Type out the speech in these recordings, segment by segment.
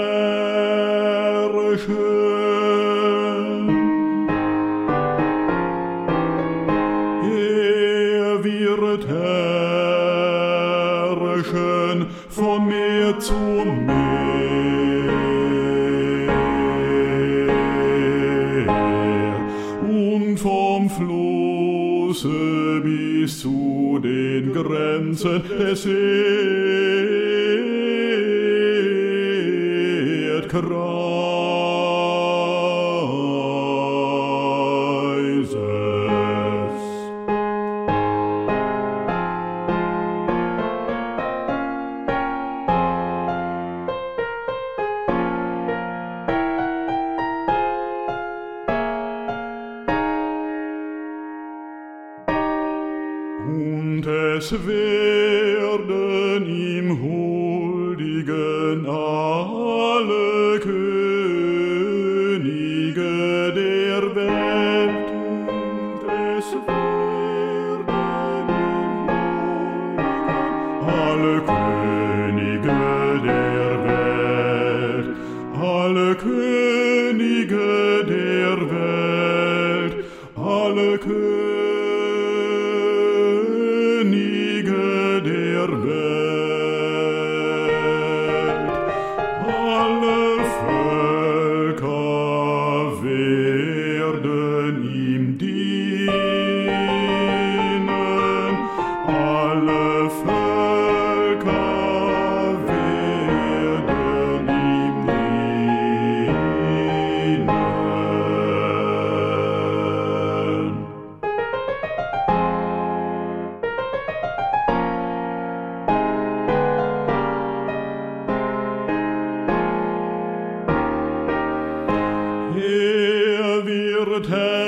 Er wird herrschen von Meer zu Meer und vom Flusse bis zu den Grenzen des Erdkreises. Und es werden ihm huldigen alle Könige der Welt. Und es werden ihm huldigen alle Könige der Welt. Alle Könige der Welt. Alle Könige der Welt, alle Völker werden ihm dienen, alle Völker werden ihm dienen. Er wird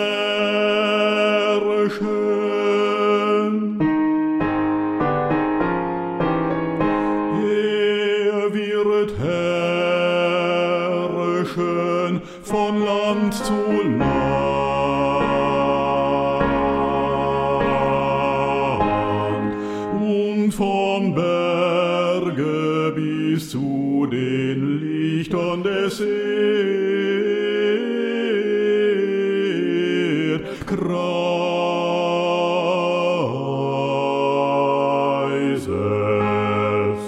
herrschen. Er wird herrschen von Land zu Land und vom Berge bis zu den Lichtern des Kreises.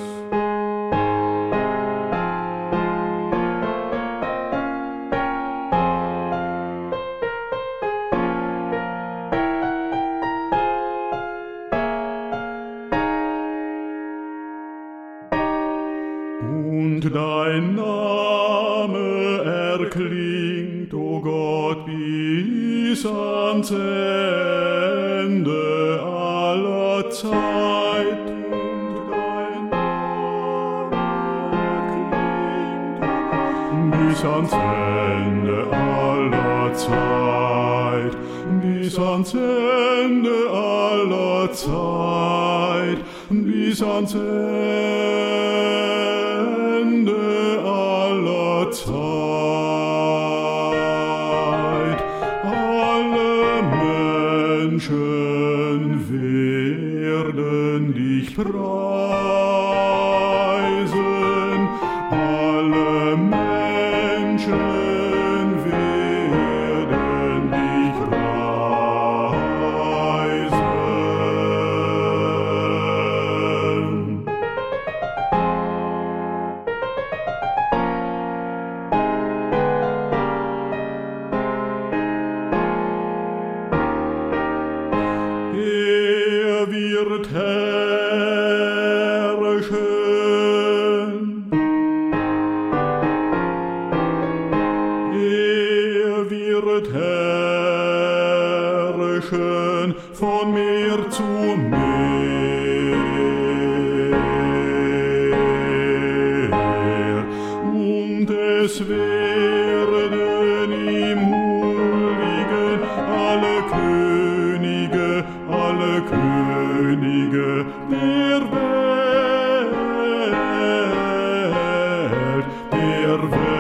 Und dein Name erklingt, o Gott, bis ans Ende aller Zeit. Und dein Name erklingt, bis ans Ende aller Zeit. Bis ans Ende aller Zeit. Bis ans Ende aller Zeit. Alle Menschen werden dich preisen. Alle Menschen werden dich preisen. Er wird herrschen. Er wird herrschen von Meer zu Meer. Und es werden ihm huldigen alle Könige der Welt,